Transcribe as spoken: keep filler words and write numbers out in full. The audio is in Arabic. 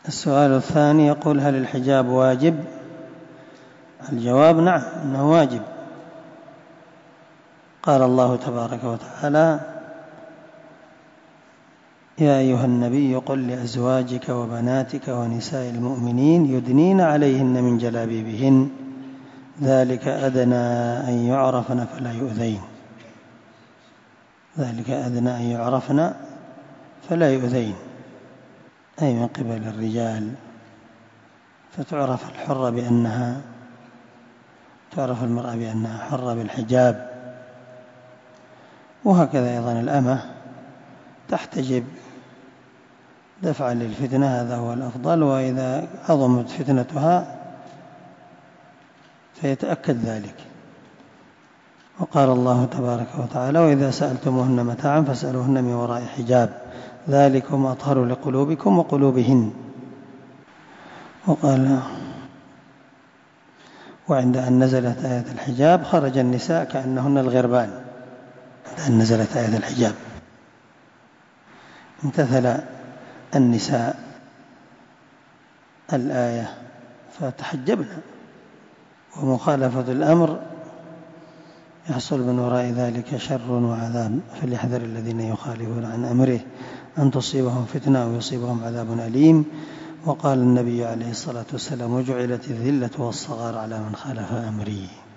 السؤال الثاني يقول: هل الحجاب واجب؟ الجواب: نعم، إنه واجب. قال الله تبارك وتعالى: يا أيها النبي قل لأزواجك وبناتك ونساء المؤمنين يدنين عليهن من جلابيبهن ذلك أدنى أن يعرفن فلا يؤذين ذلك أدنى أن يعرفن فلا يؤذين أي من قبل الرجال، فتعرف الحرة بأنها تعرف المرأة بأنها حرة بالحجاب. وهكذا أيضا الأمة تحتجب دفعا للفتنة، هذا هو الأفضل، وإذا عظمت فتنتها فيتأكد ذلك. وقال الله تبارك وتعالى: وإذا سألتموهن متاعا فاسألوهن من وراء حجاب ذلكم أطهر لقلوبكم وقلوبهن. وقال: وعند أن نزلت آية الحجاب خرج النساء كأنهن الغربان. عند أن نزلت آية الحجاب امتثل النساء الآية فتحجبنا، ومخالفة الأمر يحصل من وراء ذلك شر وعذاب، فليحذر الذين يخالفون عن أمره أن تصيبهم فتنة أو يصيبهم عذاب أليم. وقال النبي عليه الصلاة والسلام: وجعلت الذلة والصغار على من خالف أمري.